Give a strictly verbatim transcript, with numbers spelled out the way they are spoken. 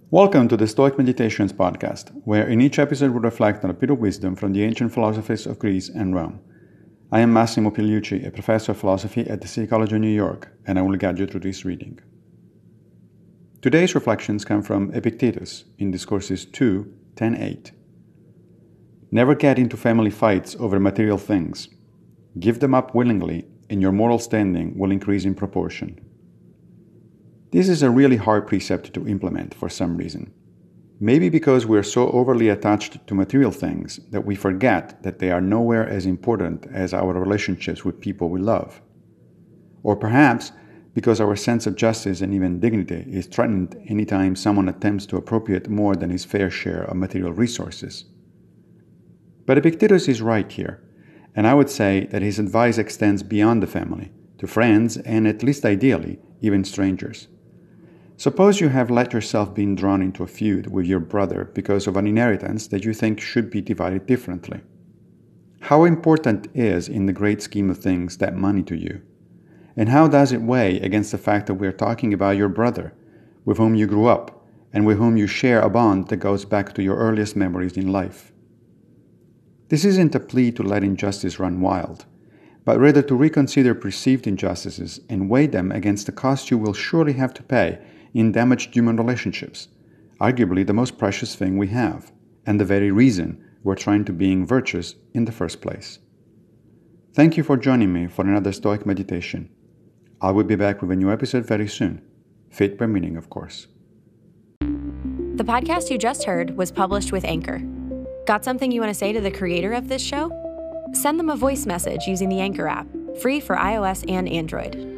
Welcome to the Stoic Meditations podcast, where in each episode we reflect on a bit of wisdom from the ancient philosophies of Greece and Rome. I am Massimo Pigliucci, a professor of philosophy at the City College of New York, and I will guide you through this reading. Today's reflections come from Epictetus in Discourses two, ten eight. Never get into family fights over material things. Give them up willingly, and your moral standing will increase in proportion. This is a really hard precept to implement for some reason. Maybe because we're so overly attached to material things that we forget that they are nowhere as important as our relationships with people we love. Or perhaps because our sense of justice and even dignity is threatened anytime someone attempts to appropriate more than his fair share of material resources. But Epictetus is right here, and I would say that his advice extends beyond the family, to friends and, at least ideally, even strangers. Suppose you have let yourself be drawn into a feud with your brother because of an inheritance that you think should be divided differently. How important is, in the great scheme of things, that money to you? And how does it weigh against the fact that we are talking about your brother, with whom you grew up, and with whom you share a bond that goes back to your earliest memories in life? This isn't a plea to let injustice run wild, but rather to reconsider perceived injustices and weigh them against the cost you will surely have to pay in damaged human relationships, arguably the most precious thing we have, and the very reason we're trying to being virtuous in the first place. Thank you for joining me for another Stoic meditation. I will be back with a new episode very soon. Fit by meaning, of course. The podcast you just heard was published with Anchor. Got something you want to say to the creator of this show? Send them a voice message using the Anchor app, free for iOS and Android.